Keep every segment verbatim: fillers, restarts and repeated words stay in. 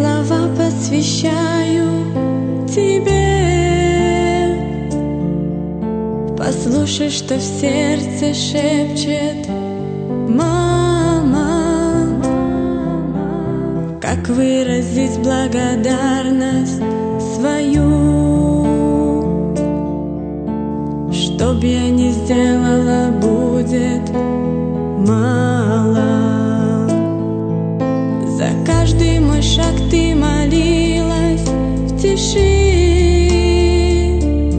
слова посвящаю тебе. Послушай, что в сердце шепчет мама. Как выразить благодарность свою? Что б я ни сделала, будет мало. За каждый мой шаг ты молилась в тиши,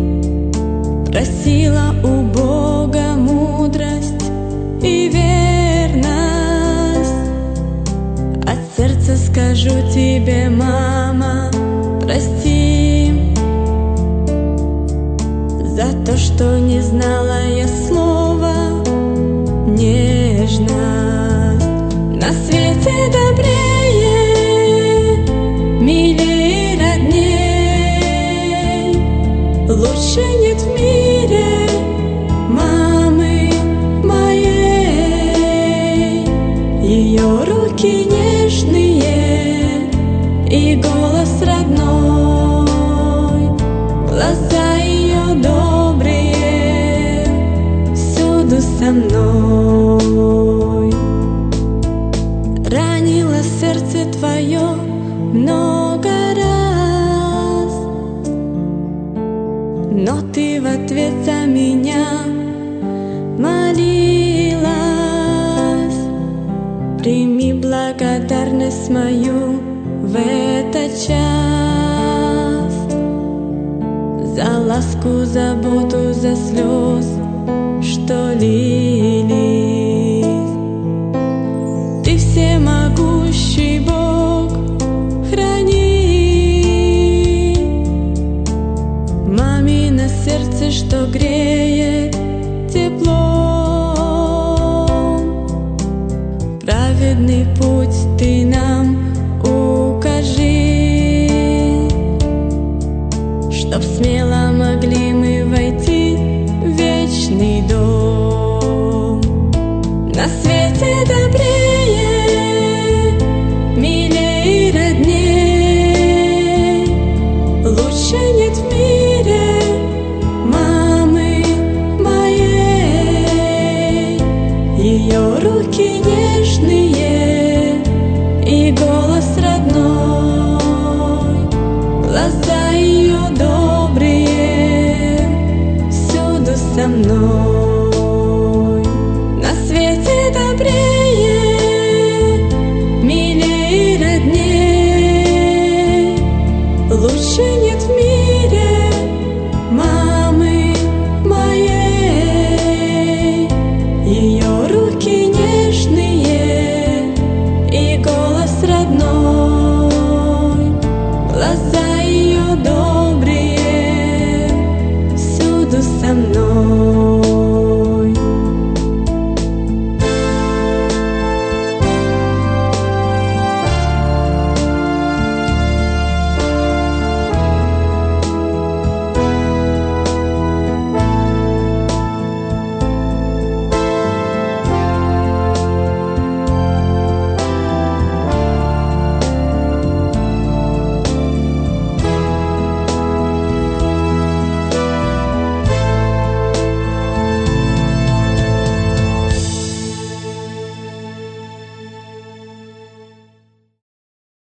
просила у Бога мудрость и верность. От сердца скажу тебе, мама, прости за то, что не знала я слова нежность. На свете добрее, милее, родней, лучше нет в мире мамы моей. Ее руки нежные и голос родной, глаза ее добрые, всюду со мной. Ранило сердце твое много раз, но ты в ответ за меня молилась. Прими благодарность мою в этот час за ласку, заботу, за слез, что лились. Ты всемогущий Бог, храни мамино сердце, что греет теплом. Праведный путь ты нам укажи, чтоб смело могли мы войти в вечный дом. На свете добрее, милее, родней, лучше нет в мире мамы моей. Ее руки нежные и голос родной, глаза ее добрые, всюду со мной.